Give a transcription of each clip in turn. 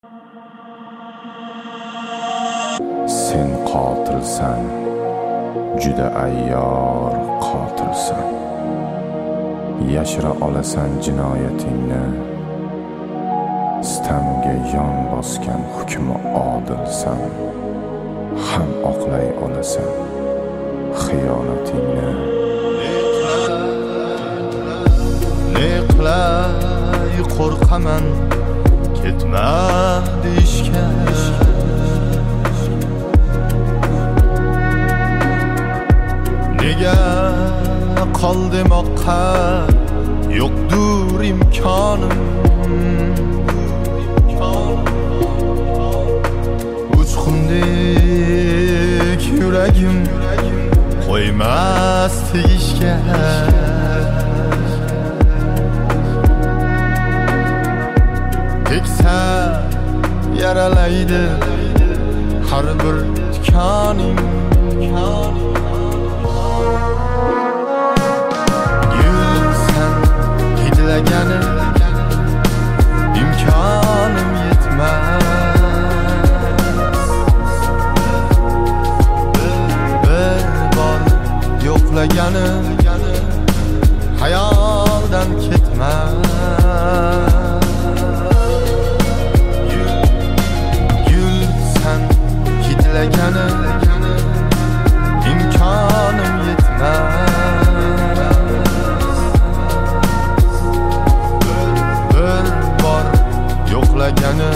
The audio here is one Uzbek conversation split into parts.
Sen qotilsan, juda ayyor qotilsan. Yashira olasan jinoyatingni, sitamga yon bosgan hukmi odilsan. Ham oqlay olasan xiyonatingni. Neqlay qo'rqaman ketma deyishga. Nega qol demoqqa yo'qdur imkonim. Uchqundek yuragim qo'ymas tegishga. Teksa yaralaydi har bir tikoning. Gulsan hidlagani imkonim yetmas. Bir bor yo'qlagani hayoldan ketmas. Hidlagani imkonim yetmas. Bir bor yo'qlagani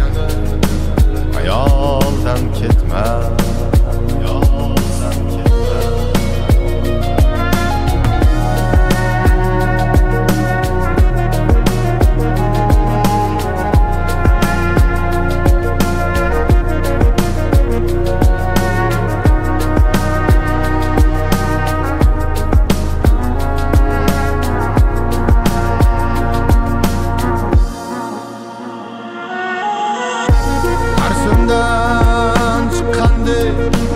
hayoldan ketmas. Chiqqandek